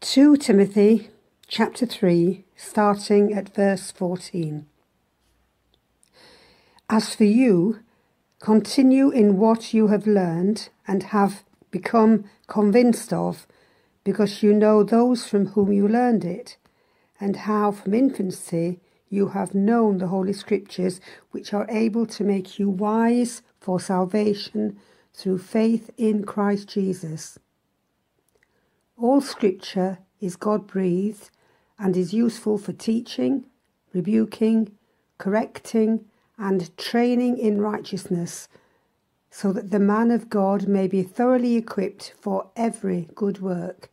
2 Timothy chapter 3, starting at verse 14. As for you, continue in what you have learned and have become convinced of, because you know those from whom you learned it, and how from infancy you have known the Holy Scriptures, which are able to make you wise for salvation through faith in Christ Jesus. All Scripture is God-breathed and is useful for teaching, rebuking, correcting, and training in righteousness, so that the man of God may be thoroughly equipped for every good work.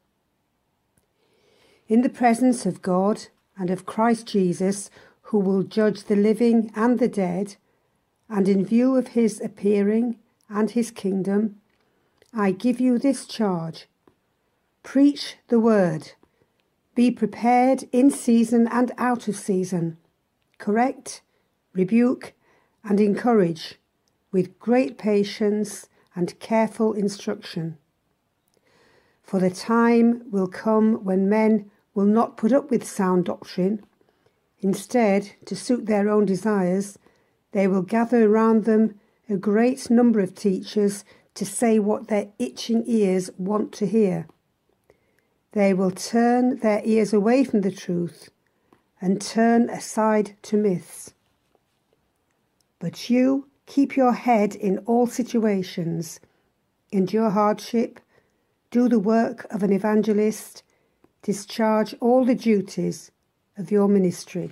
In the presence of God and of Christ Jesus, who will judge the living and the dead, and in view of his appearing and his kingdom, I give you this charge. Preach the word. Be prepared in season and out of season. Correct, rebuke, and encourage with great patience and careful instruction. For the time will come when men will not put up with sound doctrine. Instead, to suit their own desires, they will gather around them a great number of teachers to say what their itching ears want to hear. They will turn their ears away from the truth and turn aside to myths. But you keep your head in all situations, endure hardship, do the work of an evangelist, discharge all the duties of your ministry.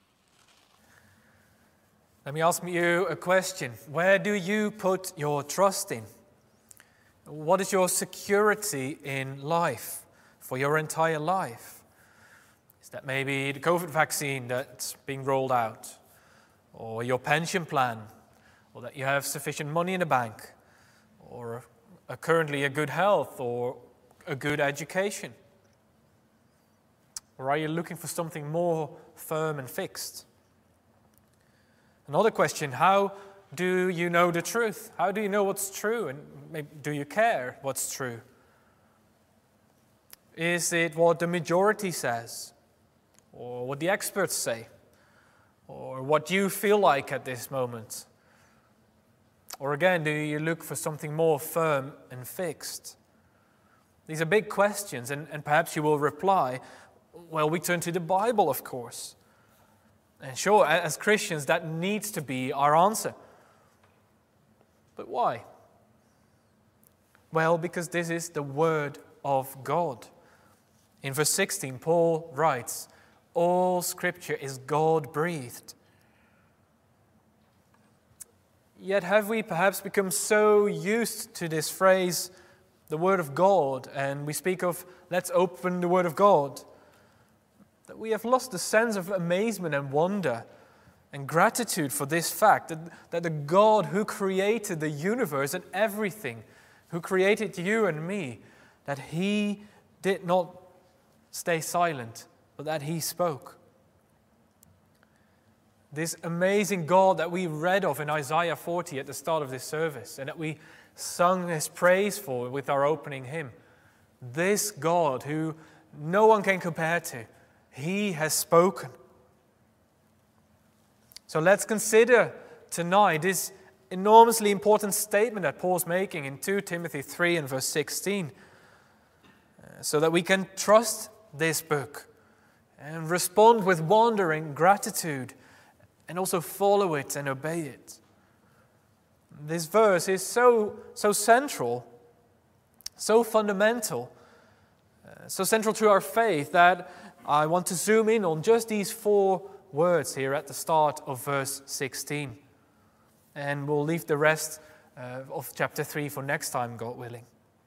Let me ask you a question. Where do you put your trust in? What is your security in life for your entire life? Is that maybe the COVID vaccine that's being rolled out? Or your pension plan? Or that you have sufficient money in the bank? Or currently a good health? Or a good education? Or are you looking for something more firm and fixed? Another question, how do you know the truth? How do you know what's true? And maybe, do you care what's true? Is it what the majority says? Or what the experts say? Or what you feel like at this moment? Or again, do you look for something more firm and fixed? These are big questions, and perhaps you will reply, well, we turn to the Bible, of course. And sure, as Christians, that needs to be our answer. But why? Well, because this is the Word of God. In verse 16, Paul writes, all Scripture is God-breathed. Yet have we perhaps become so used to this phrase, the Word of God, and we speak of, let's open the Word of God, that we have lost the sense of amazement and wonder and gratitude for this fact, that the God who created the universe and everything, who created you and me, that He did not stay silent, but that He spoke. This amazing God that we read of in Isaiah 40 at the start of this service, and that we sung His praise for with our opening hymn. This God who no one can compare to, He has spoken. So let's consider tonight this enormously important statement that Paul's making in 2 Timothy 3 and verse 16, so that we can trust this book and respond with wonder and gratitude and also follow it and obey it. This verse is so central, so fundamental, so central to our faith that I want to zoom in on just these 4 words here at the start of verse 16. And we'll leave the rest of chapter 3 for next time, God willing.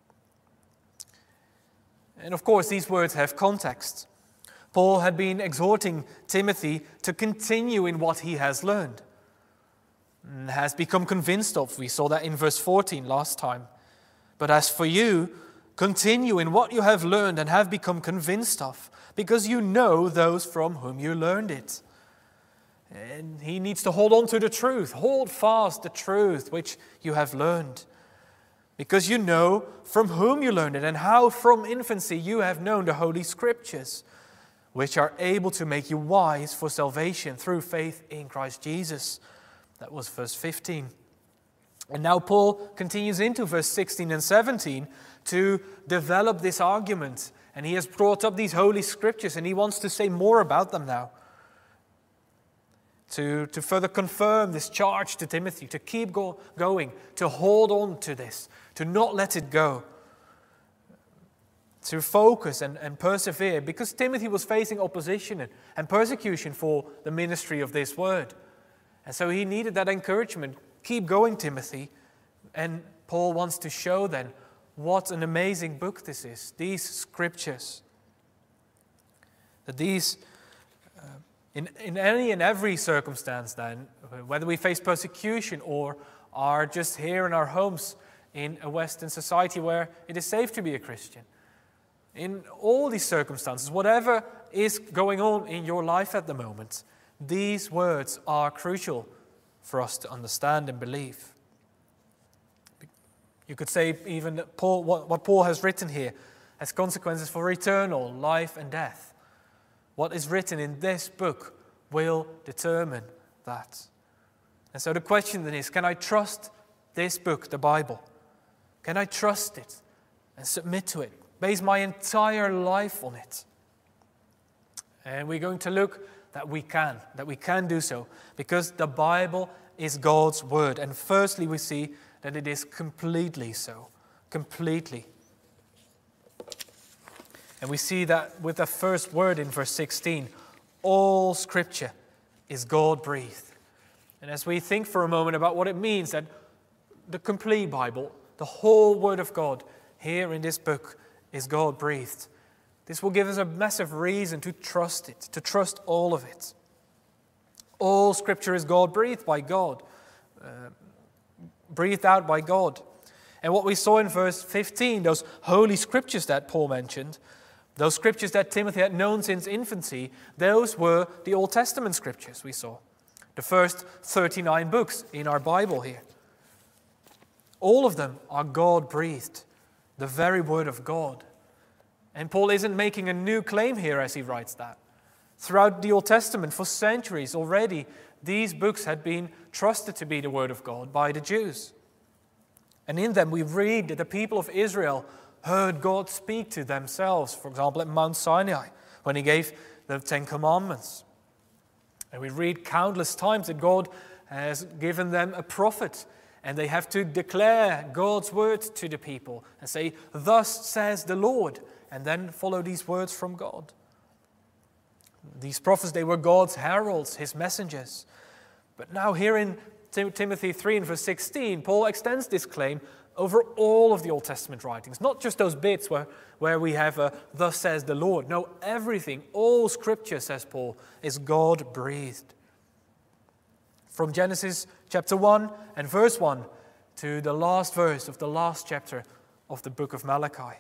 And of course, these words have context. Paul had been exhorting Timothy to continue in what he has learned and has become convinced of. We saw that in verse 14 last time. But as for you, continue in what you have learned and have become convinced of, because you know those from whom you learned it. And he needs to hold on to the truth. Hold fast the truth which you have learned. because you know from whom you learned it, and how from infancy you have known the Holy Scriptures, which are able to make you wise for salvation through faith in Christ Jesus. That was verse 15. And now Paul continues into verse 16 and 17 to develop this argument. And he has brought up these Holy Scriptures, and he wants to say more about them now. To further confirm this charge to Timothy, to keep going, to hold on to this, to not let it go, to focus and persevere, because Timothy was facing opposition and persecution for the ministry of this word. And so he needed that encouragement. Keep going, Timothy. And Paul wants to show then what an amazing book this is, these Scriptures. That these, in any and every circumstance then, whether we face persecution or are just here in our homes in a Western society where it is safe to be a Christian, in all these circumstances, whatever is going on in your life at the moment, these words are crucial for us to understand and believe. You could say even that what Paul has written here has consequences for eternal life and death. What is written in this book will determine that. And so the question then is, can I trust this book, the Bible? Can I trust it and submit to it? Base my entire life on it? And we're going to look that we can do so, because the Bible is God's word. And firstly, we see that it is completely so. Completely. And we see that with the first word in verse 16, all Scripture is God-breathed. And as we think for a moment about what it means that the complete Bible, the whole Word of God here in this book is God-breathed, this will give us a massive reason to trust it, to trust all of it. All Scripture is God-breathed by God, breathed out by God. And what we saw in verse 15, those holy Scriptures that Paul mentioned, those Scriptures that Timothy had known since infancy, those were the Old Testament Scriptures we saw. The first 39 books in our Bible here. All of them are God-breathed, the very Word of God. And Paul isn't making a new claim here as he writes that. Throughout the Old Testament, for centuries already, these books had been trusted to be the Word of God by the Jews. And in them we read that the people of Israel heard God speak to themselves, for example, at Mount Sinai, when he gave the Ten Commandments. And we read countless times that God has given them a prophet, and they have to declare God's word to the people and say, "Thus says the Lord," and then follow these words from God. These prophets, they were God's heralds, his messengers. But now here in Timothy 3 and verse 16, Paul extends this claim over all of the Old Testament writings, not just those bits where we have "thus says the Lord." No, everything, all Scripture, says Paul, is God-breathed. From Genesis chapter 1 and verse 1 to the last verse of the last chapter of the book of Malachi.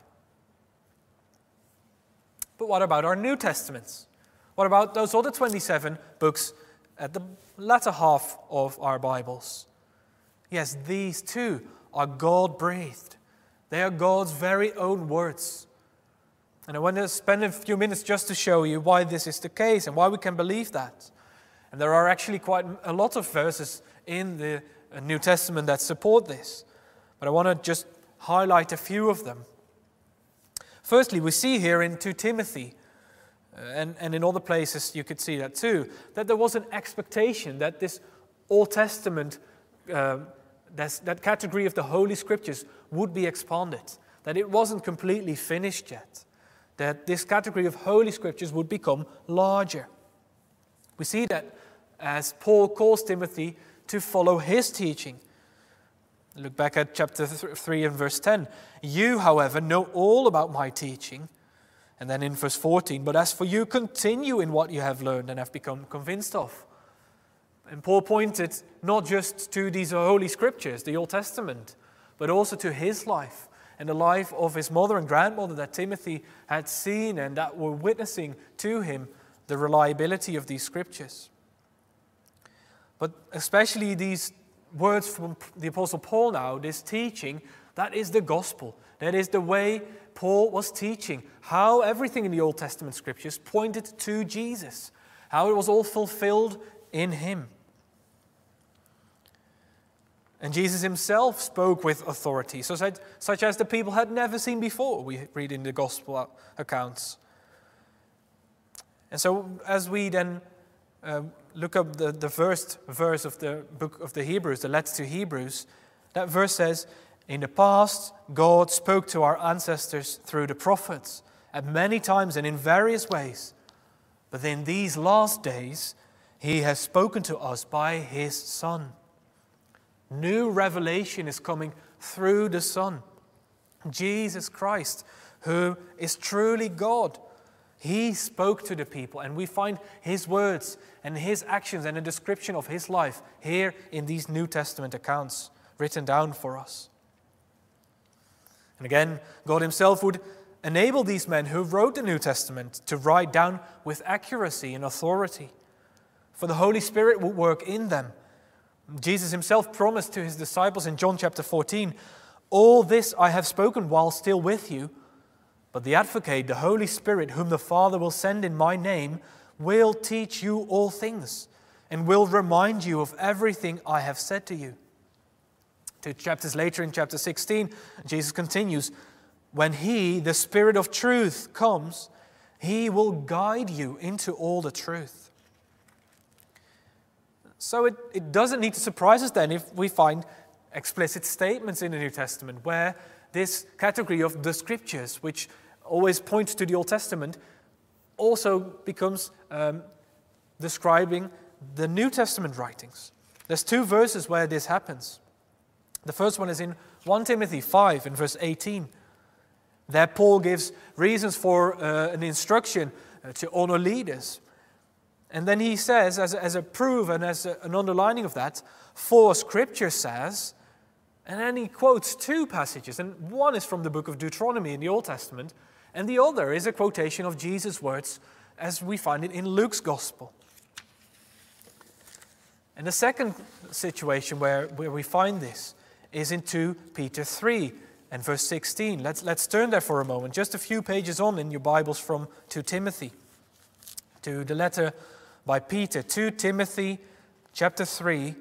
But what about our New Testaments? What about those other 27 books at the latter half of our Bibles? Yes, these too are God-breathed. They are God's very own words. And I want to spend a few minutes just to show you why this is the case and why we can believe that. And there are actually quite a lot of verses in the New Testament that support this. But I want to just highlight a few of them. Firstly, we see here in 2 Timothy, and in other places you could see that too, that there was an expectation that this Old Testament, that category of the Holy Scriptures would be expanded, that it wasn't completely finished yet, that this category of Holy Scriptures would become larger. We see that as Paul calls Timothy to follow his teaching. Look back at chapter 3 and verse 10. "You, however, know all about my teaching." And then in verse 14, "But as for you, continue in what you have learned and have become convinced of." And Paul pointed not just to these Holy Scriptures, the Old Testament, but also to his life and the life of his mother and grandmother that Timothy had seen and that were witnessing to him the reliability of these Scriptures. But especially these words from the Apostle Paul now, this teaching That is the gospel. That is the way Paul was teaching, how everything in the Old Testament scriptures pointed to Jesus, how it was all fulfilled in him. And Jesus himself spoke with authority, such as the people had never seen before, we read in the gospel accounts. And so as we then look up the first verse of the book of the Hebrews, the letter to Hebrews, that verse says, "In the past, God spoke to our ancestors through the prophets at many times and in various ways. But in these last days, he has spoken to us by his Son." New revelation is coming through the Son, Jesus Christ, who is truly God. He spoke to the people, and we find his words and his actions and a description of his life here in these New Testament accounts written down for us. And again, God himself would enable these men who wrote the New Testament to write down with accuracy and authority, for the Holy Spirit would work in them. Jesus himself promised to his disciples in John chapter 14, "All this I have spoken while still with you, but the Advocate, the Holy Spirit, whom the Father will send in my name, will teach you all things and will remind you of everything I have said to you." 2 chapters later in chapter 16, Jesus continues, "When he, the Spirit of truth, comes, he will guide you into all the truth." So it doesn't need to surprise us then if we find explicit statements in the New Testament where this category of the Scriptures, which always points to the Old Testament, also becomes describing the New Testament writings. There's two verses where this happens. The first one is in 1 Timothy 5 in verse 18. There Paul gives reasons for an instruction to honor leaders. And then he says, as a proof and as an underlining of that, "For Scripture says," and then he quotes two passages, and one is from the book of Deuteronomy in the Old Testament, and the other is a quotation of Jesus' words as we find it in Luke's Gospel. And the second situation where we find this is in 2 Peter 3 and verse 16. Let's turn there for a moment, just a few pages on in your Bibles from 2 Timothy, to the letter by Peter, 2 Peter chapter 3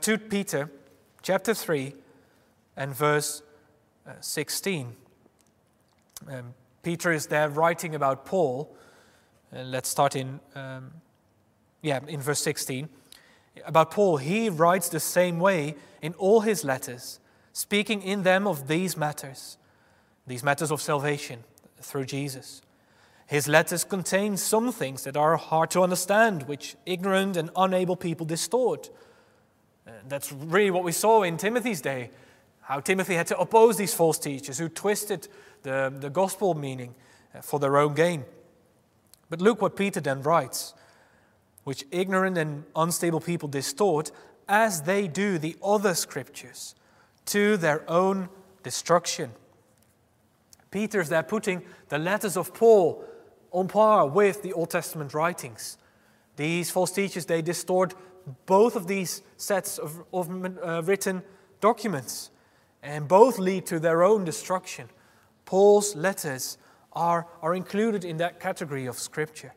and verse 16. Peter is there writing about Paul. Let's start in verse 16. About Paul, he writes the same way in all his letters, speaking in them of these matters of salvation through Jesus. His letters contain some things that are hard to understand, which ignorant and unable people distort. That's really what we saw in Timothy's day, how Timothy had to oppose these false teachers who twisted the gospel meaning for their own gain. But look what Peter then writes, "Which ignorant and unstable people distort, as they do the other scriptures, to their own destruction." Peter's there putting the letters of Paul on par with the Old Testament writings. These false teachers, they distort both of these sets of written documents, and both lead to their own destruction. Paul's letters are included in that category of Scripture.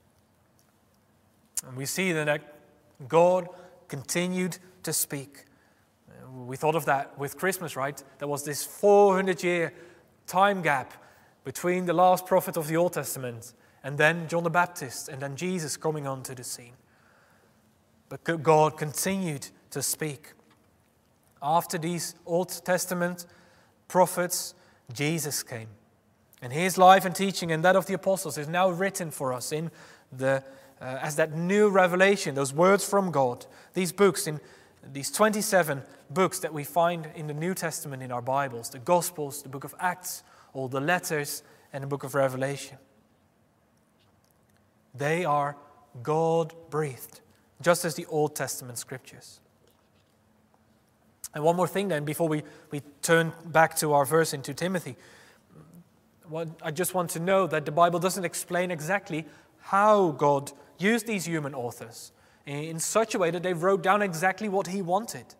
And we see that God continued to speak. We thought of that with Christmas, right? There was this 400-year time gap between the last prophet of the Old Testament and then John the Baptist and then Jesus coming onto the scene. But God continued to speak. After these Old Testament prophets, Jesus came. And his life and teaching and that of the apostles is now written for us in as that new revelation, those words from God. These books, in these 27 books that we find in the New Testament in our Bibles, the Gospels, the book of Acts, all the letters, and the book of Revelation. They are God-breathed, just as the Old Testament scriptures. And one more thing then, before we turn back to our verse in 2 Timothy. I just want to know that the Bible doesn't explain exactly how God used these human authors in such a way that they wrote down exactly what he wanted.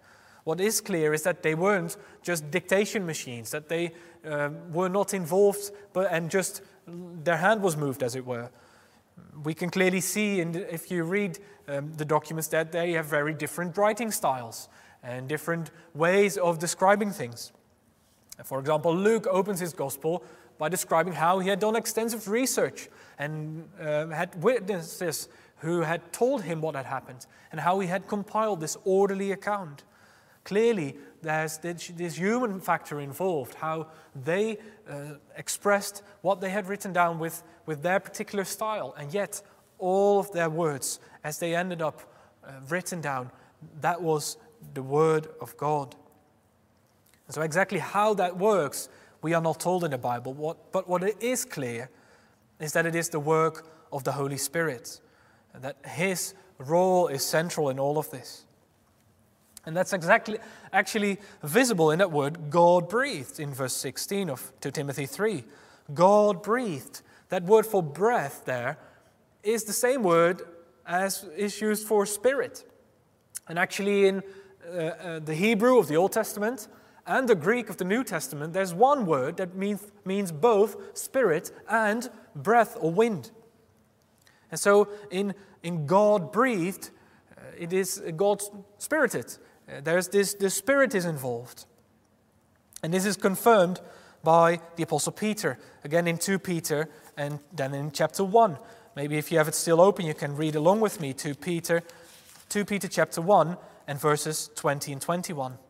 what is clear is that they weren't just dictation machines, that they were not involved, and just their hand was moved, as it were. We can clearly see, if you read the documents, that they have very different writing styles and different ways of describing things. For example, Luke opens his gospel by describing how he had done extensive research and had witnesses who had told him what had happened and how he had compiled this orderly account. Clearly, there's this human factor involved, how they expressed what they had written down with their particular style, and yet all of their words, as they ended up written down, that was the Word of God. And so exactly how that works, we are not told in the Bible, but what it is clear is that it is the work of the Holy Spirit, and that His role is central in all of this. And that's actually visible in that word, God-breathed, in verse 16 of 2 Timothy 3. God-breathed. That word for breath there is the same word as is used for spirit. And actually in the Hebrew of the Old Testament and the Greek of the New Testament, there's one word that means both spirit and breath or wind. And so in God-breathed, it is God-spirited. The Spirit is involved. And this is confirmed by the Apostle Peter, again in 2 Peter and then in chapter 1. Maybe if you have it still open, you can read along with me 2 Peter chapter 1 and verses 20 and 21.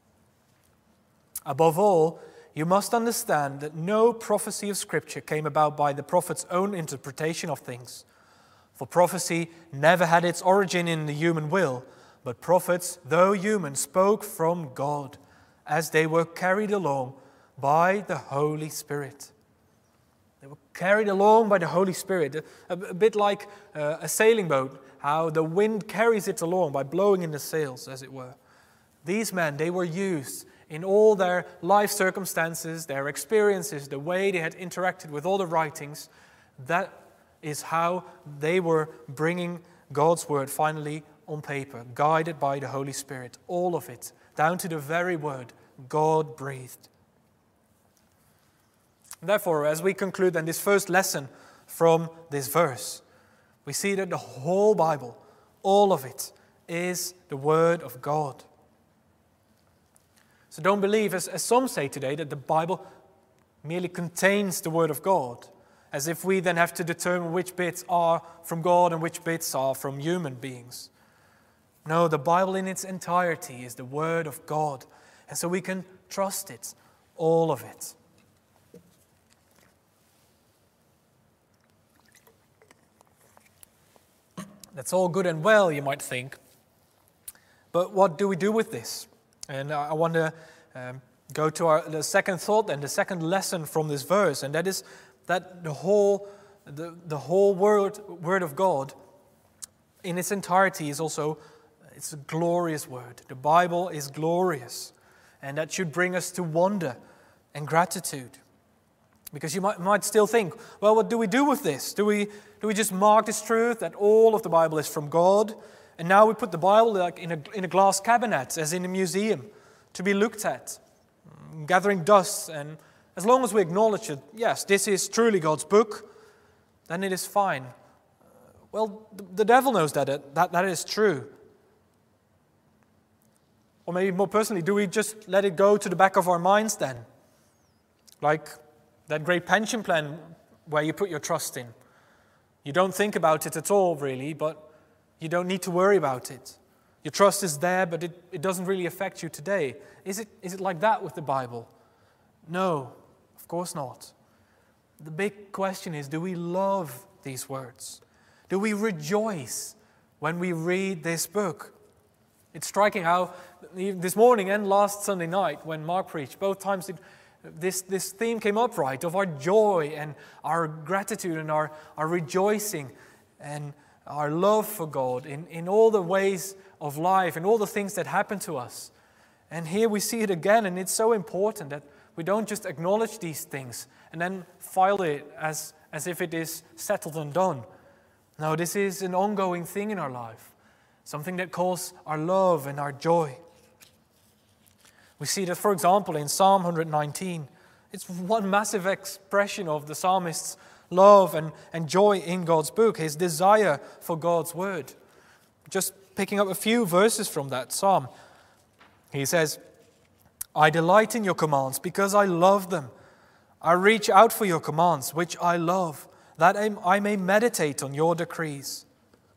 Above all, you must understand that no prophecy of Scripture came about by the prophet's own interpretation of things. For prophecy never had its origin in the human will, but prophets, though human, spoke from God as they were carried along by the Holy Spirit. They were carried along by the Holy Spirit, a bit like a sailing boat, how the wind carries it along by blowing in the sails, as it were. These men, they were used in all their life circumstances, their experiences, the way they had interacted with all the writings. That is how they were bringing God's word finally on paper, guided by the Holy Spirit, all of it, down to the very word, God-breathed. Therefore, as we conclude then this first lesson from this verse, we see that the whole Bible, all of it, is the Word of God. So don't believe, as some say today, that the Bible merely contains the Word of God, as if we then have to determine which bits are from God and which bits are from human beings. No, the Bible in its entirety is the Word of God, and so we can trust it, all of it. That's all good and well, you might think, but what do we do with this? And I want to go to the second thought and the second lesson from this verse, and that is that the whole word of God in its entirety is also, it's a glorious word. The Bible is glorious, and that should bring us to wonder and gratitude. Because you might still think, well, what do we do with this? Do we just mark this truth that all of the Bible is from God, and now we put the Bible like in a glass cabinet, as in a museum, to be looked at, gathering dust, and as long as we acknowledge that, yes, this is truly God's book, then it is fine. Well, the devil knows that is true. Or maybe more personally, do we just let it go to the back of our minds then? Like that great pension plan where you put your trust in. You don't think about it at all, really, but you don't need to worry about it. Your trust is there, but it doesn't really affect you today. Is it like that with the Bible? No, of course not. The big question is, do we love these words? Do we rejoice when we read this book? It's striking how this morning and last Sunday night when Mark preached, both times this theme came up, right, of our joy and our gratitude and our rejoicing and our love for God in all the ways of life and all the things that happen to us. And here we see it again, and it's so important that we don't just acknowledge these things and then file it as if it is settled and done. No, this is an ongoing thing in our life, something that calls our love and our joy. We see that, for example, in Psalm 119. It's one massive expression of the psalmist's love and joy in God's book, his desire for God's word. Just picking up a few verses from that psalm. He says, I delight in your commands because I love them. I reach out for your commands, which I love, that I may meditate on your decrees.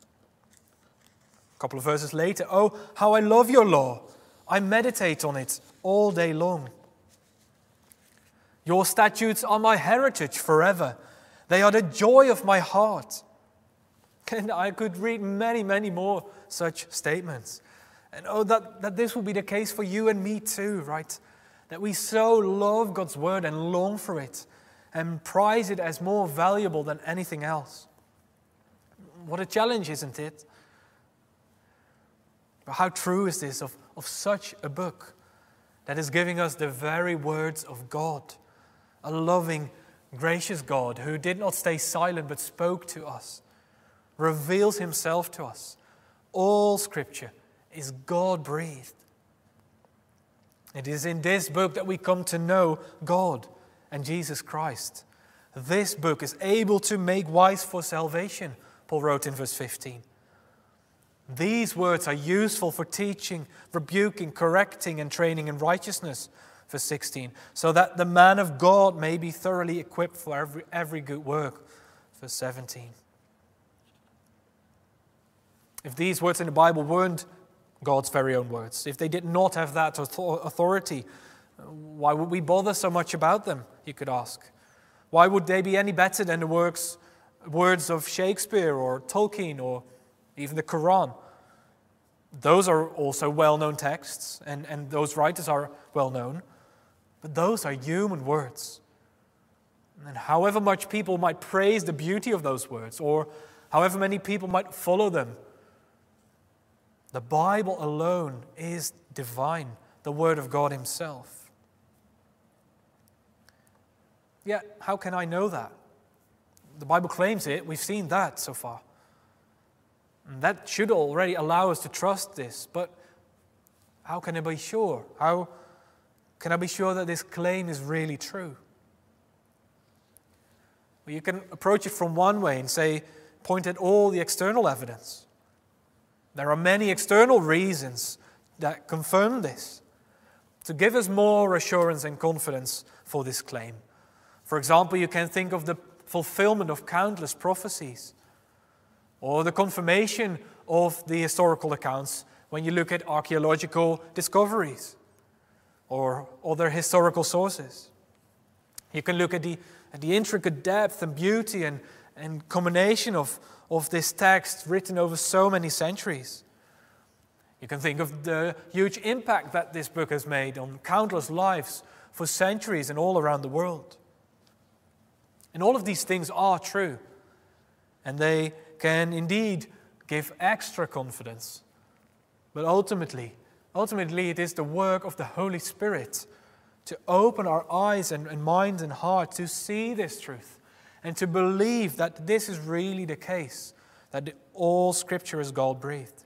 A couple of verses later, oh, how I love your law. I meditate on it all day long. Your statutes are my heritage forever. They are the joy of my heart. And I could read many, many more such statements. And that this will be the case for you and me too, right? That we so love God's word and long for it and prize it as more valuable than anything else. What a challenge, isn't it? But how true is this of such a book that is giving us the very words of God, a loving, gracious God who did not stay silent but spoke to us, reveals himself to us. All Scripture is God-breathed. It is in this book that we come to know God and Jesus Christ. This book is able to make wise for salvation, Paul wrote in verse 15. These words are useful for teaching, rebuking, correcting, and training in righteousness, verse 16, so that the man of God may be thoroughly equipped for every good work, verse 17. If these words in the Bible weren't God's very own words, if they did not have that authority, why would we bother so much about them, you could ask? Why would they be any better than the words of Shakespeare or Tolkien or even the Quran? Those are also well-known texts, and those writers are well-known, but those are human words. And however much people might praise the beauty of those words, or however many people might follow them, the Bible alone is divine, the Word of God Himself. Yet, how can I know that? The Bible claims it. We've seen that so far. And that should already allow us to trust this. But how can I be sure? How can I be sure that this claim is really true? Well, you can approach it from one way and say, point at all the external evidence. There are many external reasons that confirm this, to give us more assurance and confidence for this claim. For example, you can think of the fulfillment of countless prophecies, or the confirmation of the historical accounts when you look at archaeological discoveries or other historical sources. You can look at the intricate depth and beauty and combination of this text written over so many centuries. You can think of the huge impact that this book has made on countless lives for centuries and all around the world. And all of these things are true, and they can indeed give extra confidence. But ultimately it is the work of the Holy Spirit to open our eyes and minds and hearts to see this truth and to believe that this is really the case, that all Scripture is God-breathed.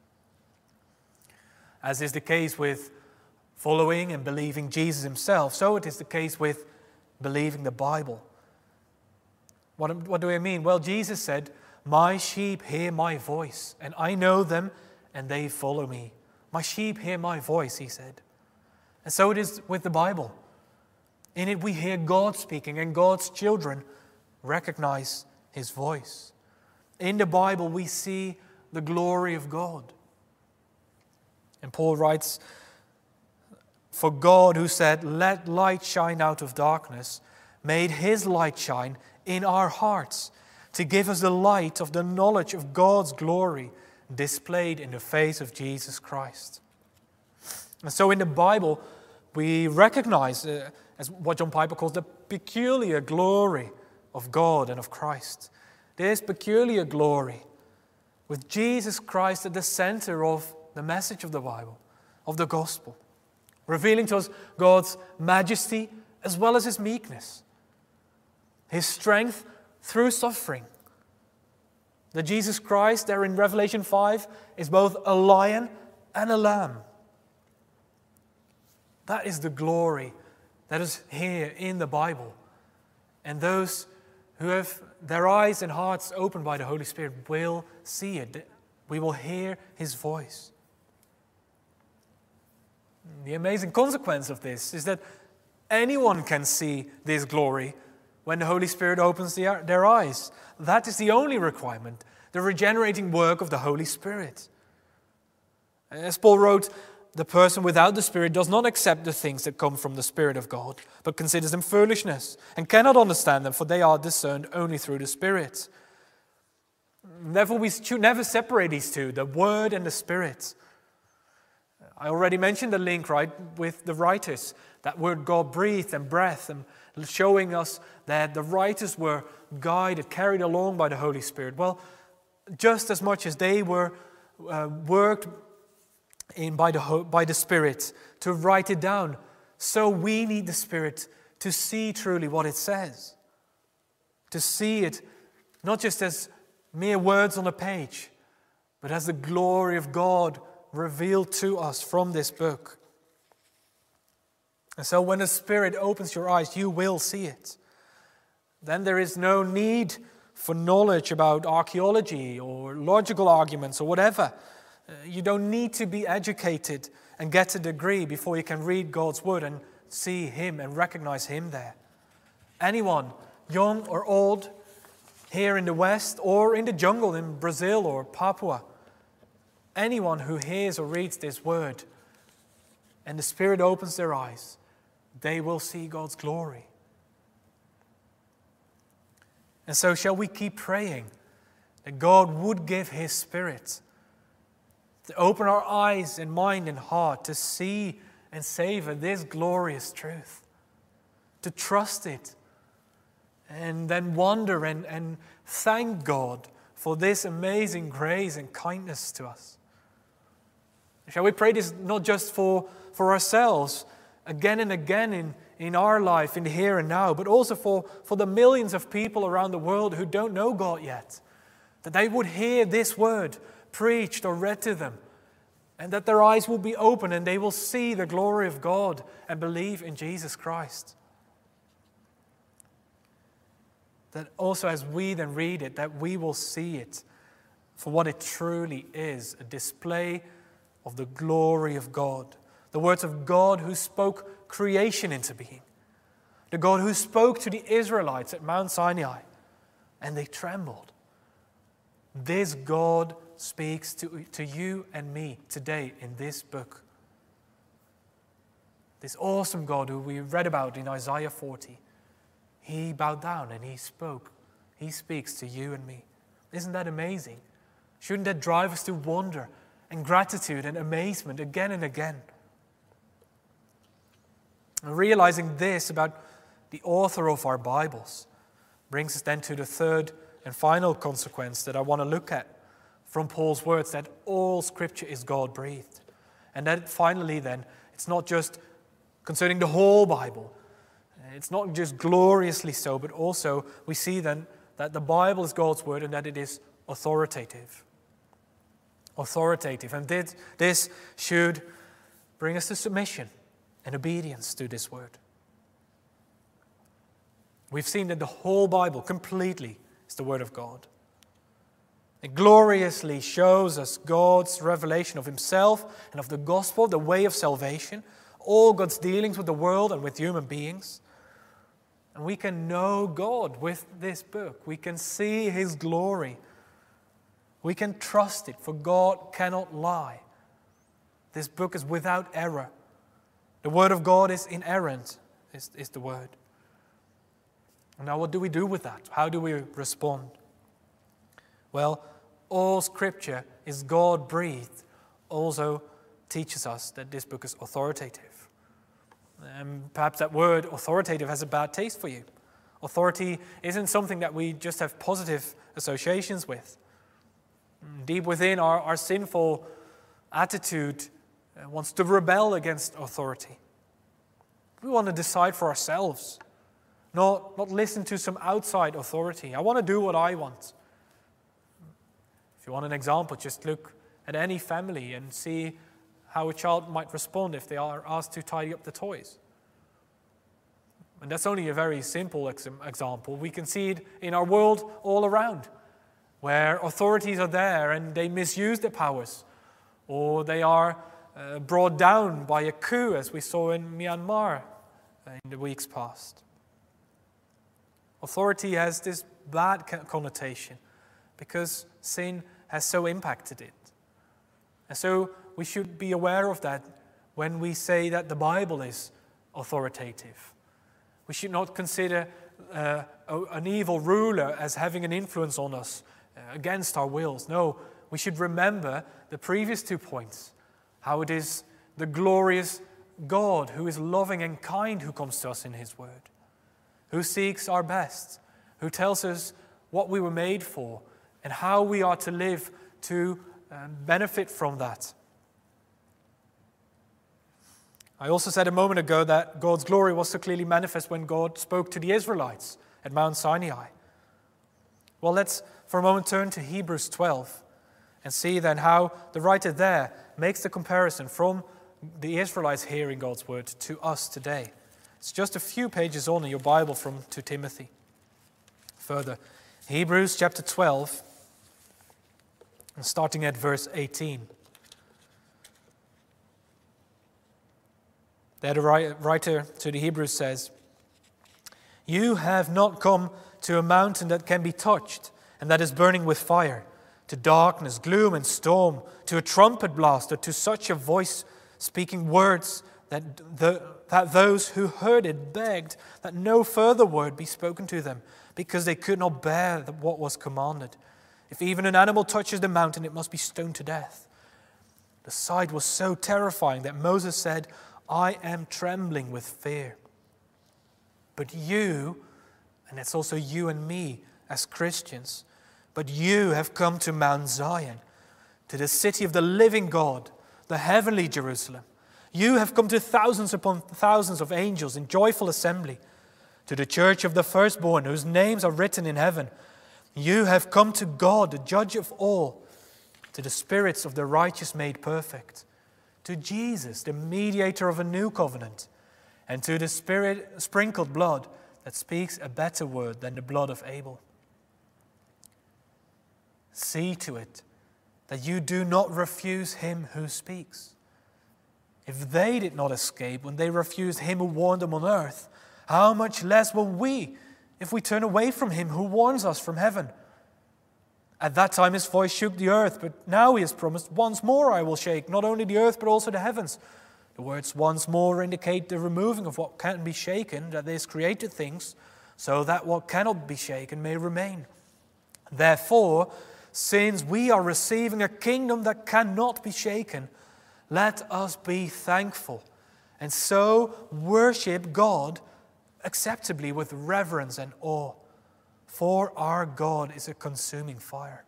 As is the case with following and believing Jesus Himself, so it is the case with believing the Bible. What do I mean? Well, Jesus said, my sheep hear my voice, and I know them, and they follow me. My sheep hear my voice, He said. And so it is with the Bible. In it we hear God speaking, and God's children recognize His voice. In the Bible we see the glory of God. And Paul writes, for God, who said, let light shine out of darkness, made His light shine in our hearts, to give us the light of the knowledge of God's glory displayed in the face of Jesus Christ. And so in the Bible, we recognize, as what John Piper calls, the peculiar glory of God and of Christ. This peculiar glory, with Jesus Christ at the center of the message of the Bible, of the gospel, revealing to us God's majesty as well as His meekness, His strength through suffering. That Jesus Christ, there in Revelation 5, is both a lion and a lamb. That is the glory that is here in the Bible. And those who have their eyes and hearts opened by the Holy Spirit will see it. We will hear His voice. The amazing consequence of this is that anyone can see this glory when the Holy Spirit opens their eyes. That is the only requirement, the regenerating work of the Holy Spirit. As Paul wrote, the person without the Spirit does not accept the things that come from the Spirit of God, but considers them foolishness and cannot understand them, for they are discerned only through the Spirit. Therefore, we should never separate these two, the Word and the Spirit. I already mentioned the link, right, with the writers. That word God breathed and breath, and showing us that the writers were guided, carried along by the Holy Spirit. Well, just as much as they were worked in by the Spirit to write it down, so we need the Spirit to see truly what it says. To see it not just as mere words on a page, but as the glory of God revealed to us from this book. And so when the Spirit opens your eyes, you will see it. Then there is no need for knowledge about archaeology or logical arguments or whatever. You don't need to be educated and get a degree before you can read God's Word and see Him and recognize Him there. Anyone, young or old, here in the West or in the jungle in Brazil or Papua, anyone who hears or reads this Word and the Spirit opens their eyes, they will see God's glory. And so shall we keep praying that God would give His Spirit to open our eyes and mind and heart to see and savor this glorious truth, to trust it, and then wonder and thank God for this amazing grace and kindness to us. Shall we pray this not just for ourselves, again and again in our life, in the here and now, but also for the millions of people around the world who don't know God yet, that they would hear this word preached or read to them, and that their eyes will be open and they will see the glory of God and believe in Jesus Christ. That also as we then read it, that we will see it for what it truly is, a display of the glory of God. The words of God who spoke creation into being. The God who spoke to the Israelites at Mount Sinai, and they trembled. This God speaks to you and me today in this book. This awesome God who we read about in Isaiah 40. He bowed down and He spoke. He speaks to you and me. Isn't that amazing? Shouldn't that drive us to wonder and gratitude and amazement again and again? And realizing this about the author of our Bibles brings us then to the third and final consequence that I want to look at from Paul's words, that all Scripture is God-breathed. And that finally then, it's not just concerning the whole Bible. It's not just gloriously so, but also we see then that the Bible is God's Word and that it is authoritative. Authoritative. And this should bring us to submission and obedience to this Word. We've seen that the whole Bible completely is the Word of God. It gloriously shows us God's revelation of Himself and of the gospel, the way of salvation, all God's dealings with the world and with human beings. And we can know God with this book. We can see His glory. We can trust it, for God cannot lie. This book is without error. The Word of God is inerrant, is the Word. And now what do we do with that? How do we respond? Well, all Scripture is God-breathed also teaches us that this book is authoritative. And perhaps that word authoritative has a bad taste for you. Authority isn't something that we just have positive associations with. Deep within, our sinful attitude wants to rebel against authority. We want to decide for ourselves, not listen to some outside authority. I want to do what I want. If you want an example, just look at any family and see how a child might respond if they are asked to tidy up the toys. And that's only a very simple example. We can see it in our world all around, where authorities are there and they misuse their powers, or they are brought down by a coup, as we saw in Myanmar in the weeks past. Authority has this bad connotation because sin has so impacted it. And so we should be aware of that when we say that the Bible is authoritative. We should not consider an evil ruler as having an influence on us against our wills. No, we should remember the previous 2 points, how it is the glorious God who is loving and kind who comes to us in His Word, who seeks our best, who tells us what we were made for and how we are to live to benefit from that. I also said a moment ago that God's glory was so clearly manifest when God spoke to the Israelites at Mount Sinai. Well, let's for a moment turn to Hebrews 12 and see then how the writer there makes the comparison from the Israelites hearing God's word to us today. It's just a few pages on in your Bible from 2 Timothy. Further, Hebrews chapter 12, and starting at verse 18. There the writer to the Hebrews says, "You have not come to a mountain that can be touched and that is burning with fire, to darkness, gloom, and storm, to a trumpet blast, or to such a voice speaking words that those who heard it begged that no further word be spoken to them, because they could not bear what was commanded. If even an animal touches the mountain, it must be stoned to death." The sight was so terrifying that Moses said, "I am trembling with fear." But you, and it's also you and me as Christians, but you have come to Mount Zion, to the city of the living God, the heavenly Jerusalem. You have come to thousands upon thousands of angels in joyful assembly, to the church of the firstborn, whose names are written in heaven. You have come to God, the judge of all, to the spirits of the righteous made perfect, to Jesus, the mediator of a new covenant, and to the Spirit sprinkled blood that speaks a better word than the blood of Abel. See to it that you do not refuse him who speaks. If they did not escape when they refused him who warned them on earth, how much less will we if we turn away from him who warns us from heaven? At that time his voice shook the earth, but now he has promised, "Once more I will shake not only the earth but also the heavens." The words "once more" indicate the removing of what can be shaken, that is, created things, so that what cannot be shaken may remain. Therefore, since we are receiving a kingdom that cannot be shaken, let us be thankful, and so worship God acceptably with reverence and awe. For our God is a consuming fire.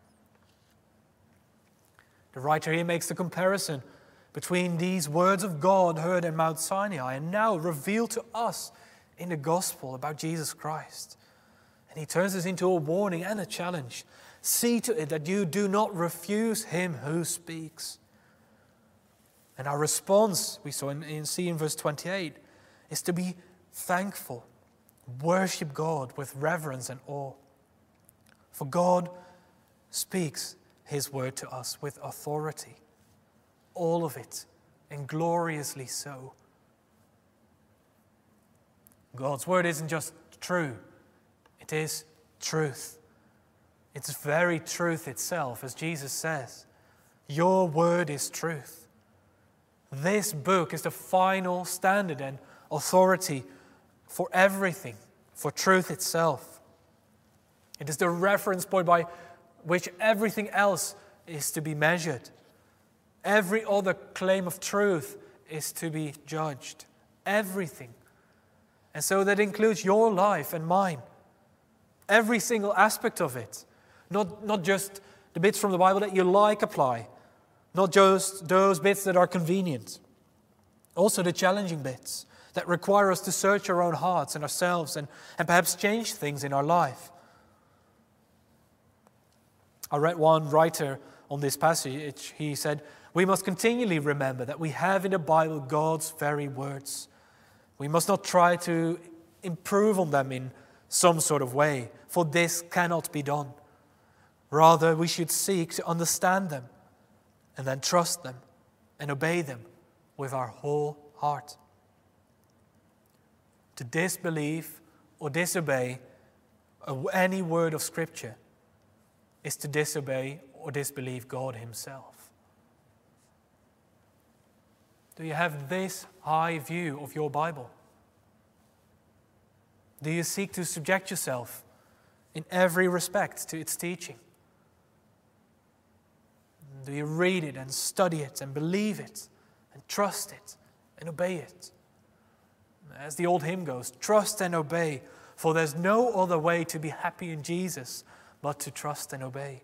The writer here makes the comparison between these words of God heard in Mount Sinai and now revealed to us in the gospel about Jesus Christ. And he turns this into a warning and a challenge. See to it that you do not refuse him who speaks. And our response, we saw see in verse 28, is to be thankful. Worship God with reverence and awe. For God speaks his word to us with authority. All of it, and gloriously so. God's word isn't just true, it is truth. It's very truth itself, as Jesus says. Your word is truth. This book is the final standard and authority for everything, for truth itself. It is the reference point by which everything else is to be measured. Every other claim of truth is to be judged. Everything. And so that includes your life and mine. Every single aspect of it. Not just the bits from the Bible that you like apply. Not just those bits that are convenient. Also the challenging bits that require us to search our own hearts and ourselves and perhaps change things in our life. I read one writer on this passage. He said, We must continually remember that we have in the Bible God's very words. We must not try to improve on them in some sort of way, for this cannot be done. Rather, we should seek to understand them and then trust them and obey them with our whole heart. To disbelieve or disobey any word of Scripture is to disobey or disbelieve God Himself. Do you have this high view of your Bible? Do you seek to subject yourself in every respect to its teaching? Do you read it and study it and believe it and trust it and obey it? As the old hymn goes, trust and obey, for there's no other way to be happy in Jesus but to trust and obey.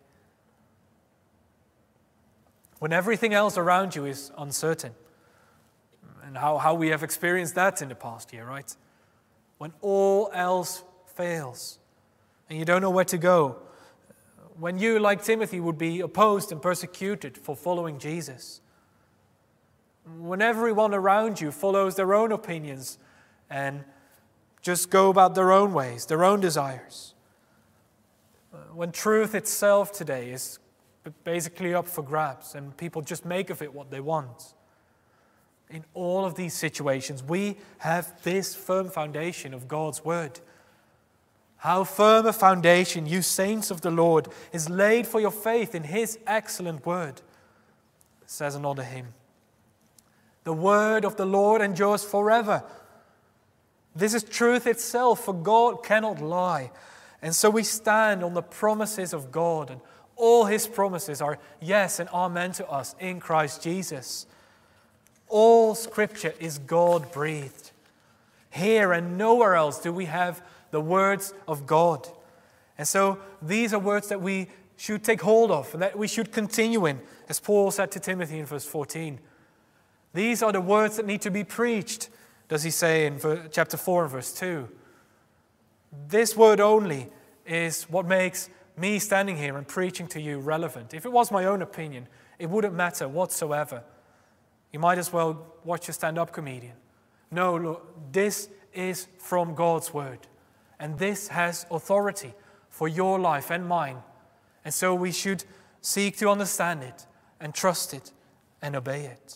When everything else around you is uncertain, and how we have experienced that in the past year, right? When all else fails and you don't know where to go, when you, like Timothy, would be opposed and persecuted for following Jesus, when everyone around you follows their own opinions and just go about their own ways, their own desires, when truth itself today is basically up for grabs and people just make of it what they want, in all of these situations, we have this firm foundation of God's Word. How firm a foundation, you saints of the Lord, is laid for your faith in His excellent Word, says another hymn. The Word of the Lord endures forever. This is truth itself, for God cannot lie. And so we stand on the promises of God, and all His promises are yes and amen to us in Christ Jesus. All Scripture is God-breathed. Here and nowhere else do we have the words of God. And so these are words that we should take hold of and that we should continue in, as Paul said to Timothy in verse 14. These are the words that need to be preached, does he say in chapter 4 and verse 2. This word only is what makes me standing here and preaching to you relevant. If it was my own opinion, it wouldn't matter whatsoever. You might as well watch a stand-up comedian. No, look, this is from God's Word. And this has authority for your life and mine. And so we should seek to understand it and trust it and obey it.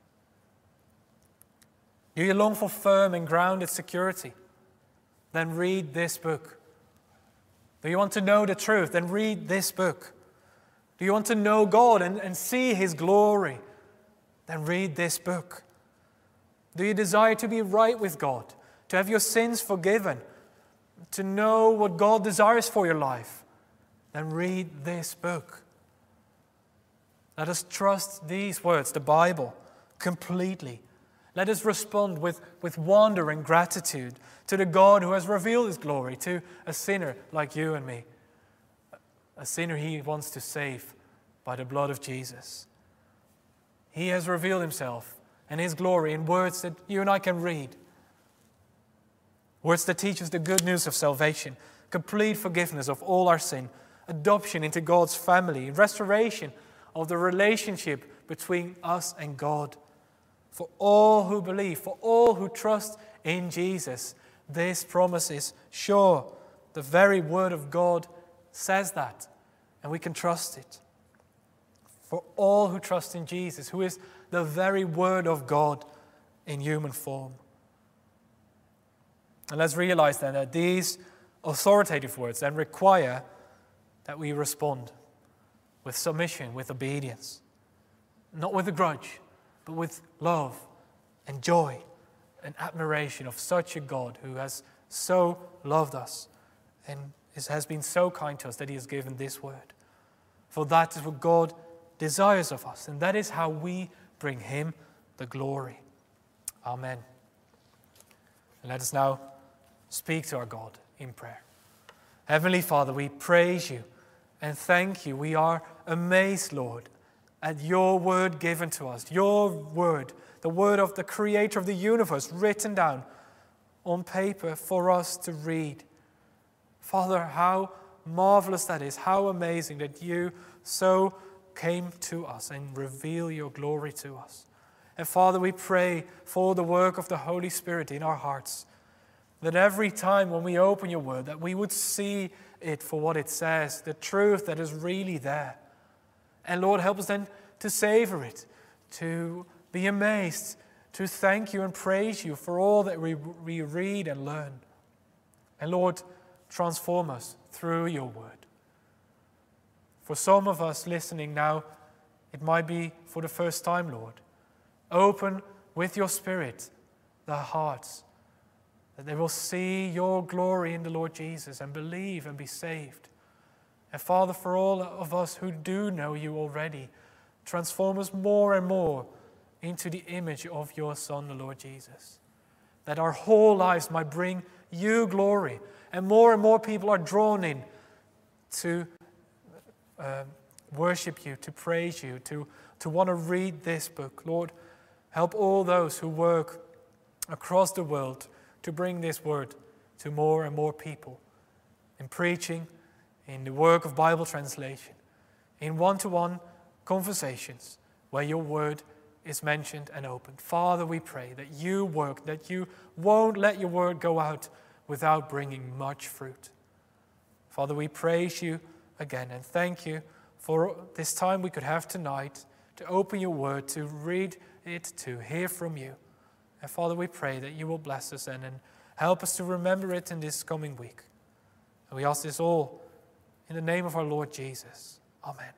Do you long for firm and grounded security? Then read this book. Do you want to know the truth? Then read this book. Do you want to know God and see His glory? Then read this book. Do you desire to be right with God, to have your sins forgiven, to know what God desires for your life? Then read this book. Let us trust these words, the Bible, completely. Let us respond with wonder and gratitude to the God who has revealed His glory to a sinner like you and me, a sinner He wants to save by the blood of Jesus. He has revealed Himself and His glory in words that you and I can read. Words that teach us the good news of salvation, complete forgiveness of all our sin, adoption into God's family, restoration of the relationship between us and God. For all who believe, for all who trust in Jesus, this promise is sure. The very Word of God says that, and we can trust it. For all who trust in Jesus, who is the very Word of God in human form. And let's realize then that these authoritative words then require that we respond with submission, with obedience. Not with a grudge, but with love and joy and admiration of such a God who has so loved us and has been so kind to us that He has given this word. For that is what God desires of us, and that is how we bring Him the glory. Amen. And let us now speak to our God in prayer. Heavenly Father, we praise You and thank You. We are amazed, Lord, at Your word given to us, Your word, the word of the Creator of the universe, written down on paper for us to read. Father, how marvelous that is, how amazing that You so came to us and reveal your glory to us. And Father, we pray for the work of the Holy Spirit in our hearts, that every time when we open your word, that we would see it for what it says, the truth that is really there. And Lord, help us then to savor it, to be amazed, to thank you and praise you for all that we read and learn. And Lord, transform us through your word. For some of us listening now, it might be for the first time, Lord. Open with your Spirit their hearts, that they will see your glory in the Lord Jesus and believe and be saved. And Father, for all of us who do know you already, transform us more and more into the image of your Son, the Lord Jesus. That our whole lives might bring you glory, and more people are drawn in to worship you, to praise you, to want to read this book. Lord, help all those who work across the world to bring this word to more and more people in preaching, in the work of Bible translation, in one-to-one conversations where your word is mentioned and opened. Father, we pray that you work, that you won't let your word go out without bringing much fruit. Father, we praise you again and thank you for this time we could have tonight to open your word, to read it, to hear from you. And Father, we pray that you will bless us and help us to remember it in this coming week. And we ask this all in the name of our Lord Jesus. Amen.